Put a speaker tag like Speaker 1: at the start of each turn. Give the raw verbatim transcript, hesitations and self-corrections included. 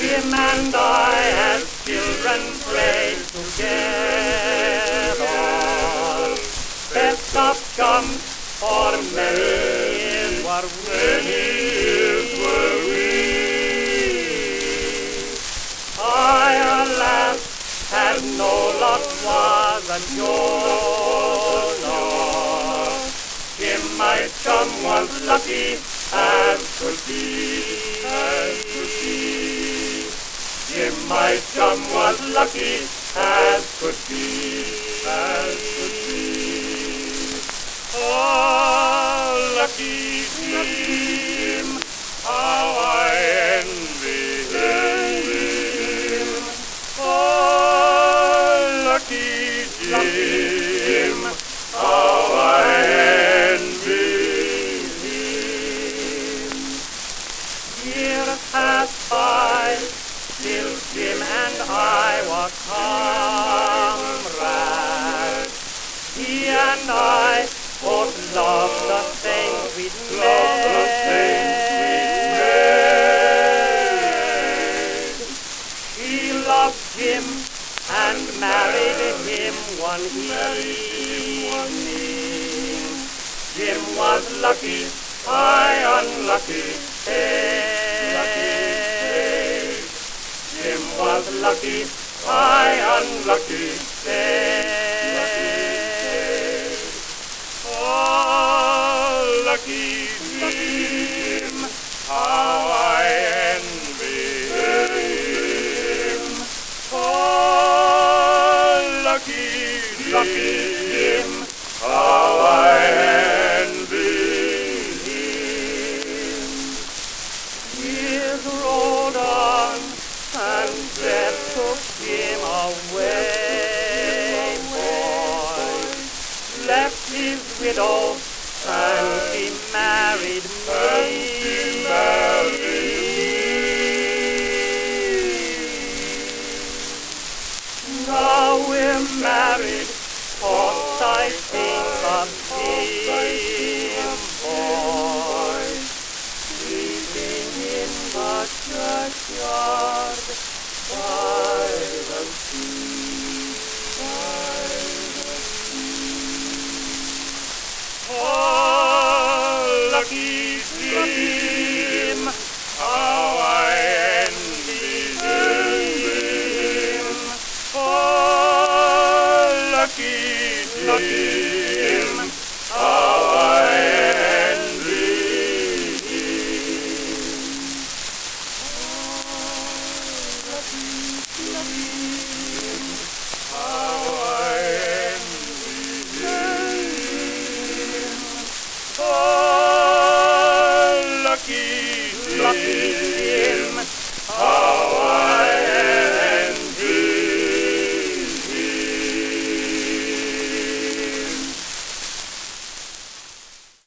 Speaker 1: Him and I as children played together. Best of chums for many years were we. were we. I, alas, had no luck, was a Jonah. Him, my chum, was lucky as could be, as could be. Him, my chum, was lucky as could be, as could be. Oh, lucky Jim, how I envy him. Oh, lucky Jim, how I envy him. Years passed by, still Jim and I were comrades. He and I both loved the things we'd made. She loved him and married him one evening. Jim was lucky, I unlucky. Hey. Jim was lucky, I unlucky. Hey. Oh, lucky Jim, how I envy him. Oh, lucky, lucky Jim, how I envy him. Years rolled on and death took him away, boy. Left his widow and he married me. Now we're married, thoughts I think of him, boy. Sleeping in the churchyard.